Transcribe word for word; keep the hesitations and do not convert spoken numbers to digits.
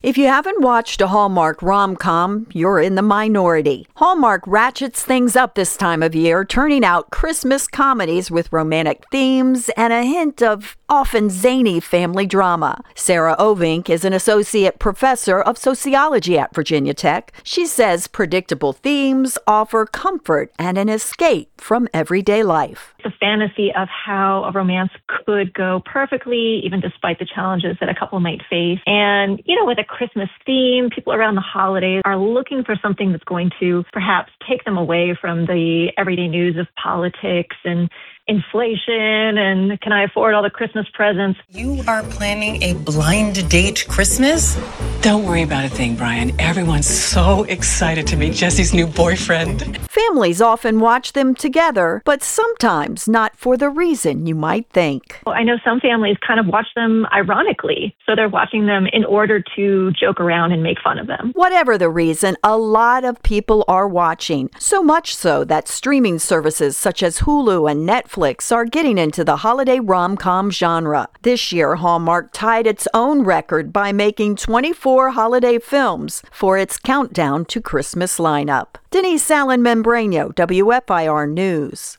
If you haven't watched a Hallmark rom-com, you're in the minority. Hallmark ratchets things up this time of year, turning out Christmas comedies with romantic themes and a hint of often zany family drama. Sarah Ovink is an associate professor of sociology at Virginia Tech. She says predictable themes offer comfort and an escape from everyday life. The fantasy of how a romance could go perfectly, even despite the challenges that a couple might face. And, you know, with a Christmas theme, people around the holidays are looking for something that's going to perhaps take them away from the everyday news of politics and inflation and can I afford all the Christmas presents? You are planning a blind date Christmas? Don't worry about a thing, Brian. Everyone's so excited to meet Jesse's new boyfriend. Families often watch them together, but sometimes not for the reason you might think. Well, I know some families kind of watch them ironically, so they're watching them in order to joke around and make fun of them. Whatever the reason, a lot of people are watching, so much so that streaming services such as Hulu and Netflix are getting into the holiday rom-com genre. This year, Hallmark tied its own record by making twenty-four holiday films for its countdown to Christmas lineup. Denise Allen Membrano, W F I R News.